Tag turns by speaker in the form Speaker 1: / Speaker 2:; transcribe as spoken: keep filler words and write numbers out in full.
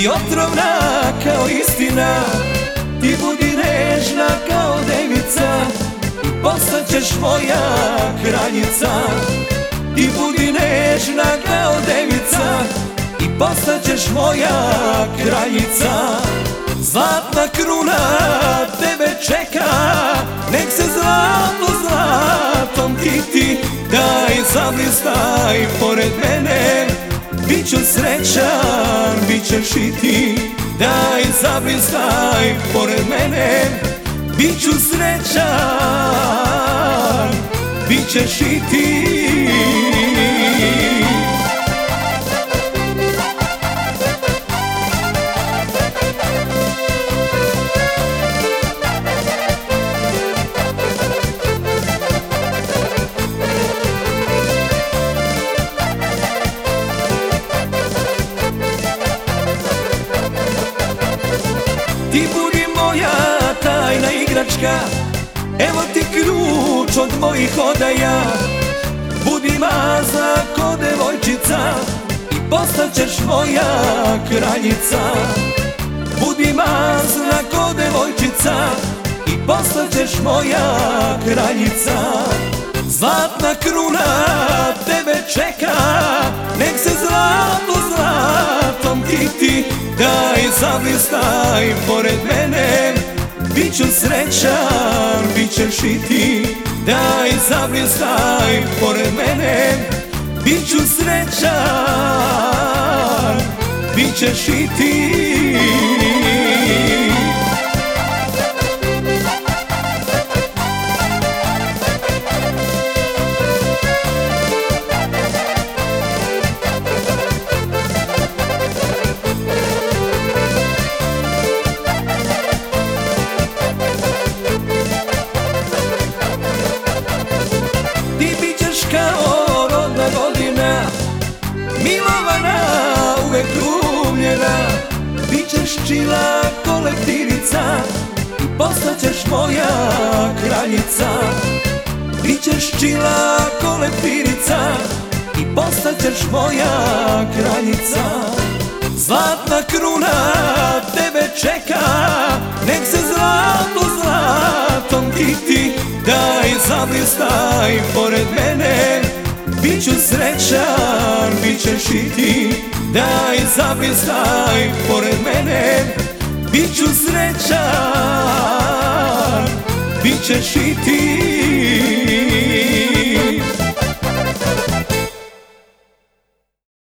Speaker 1: I otrovna kao istina, ti budi nežna kao devica i postaćeš moja kraljica. Ti budi nežna kao devica i postaćeš moja kraljica. Zlatna kruna tebe čeka, nek se zlato zlatom kiti. Daj zablistaj pored mene, bit ću srećan, bit ćeš i ti. Daj zablistaj pored mene, bit ću srećan, bit ćeš i ti. Ti budi moja tajna igračka, evo ti ključ od mojih odaja. Budi mazna ko devojčica i postaćeš moja kraljica. Budi mazna ko devojčica i postaćeš moja kraljica. Zlatna kruna tebe čeka, nek se zlato zlatom kiti. Daj zablistaj pored mene, bit ću srećan, bit ćeš i ti. Daj zablistaj pored mene, bit ću srećan, bit ćeš i ti. Ti bit ćeš kao rodna godina, milovana, uvek ljubljena. Bit ćeš čila ko leptirica i postaćeš moja kraljica. Bit ćeš čila ko leptirica i postaćeš moja kraljica. Zlatna kruna tebe čeka, nek se zlato zlatom kiti. Daj zablistaj pored mene, bit ću srećan, bit ćeš i ti. Daj zablistaj pored mene, bit ću srećan, bit ćeš i ti.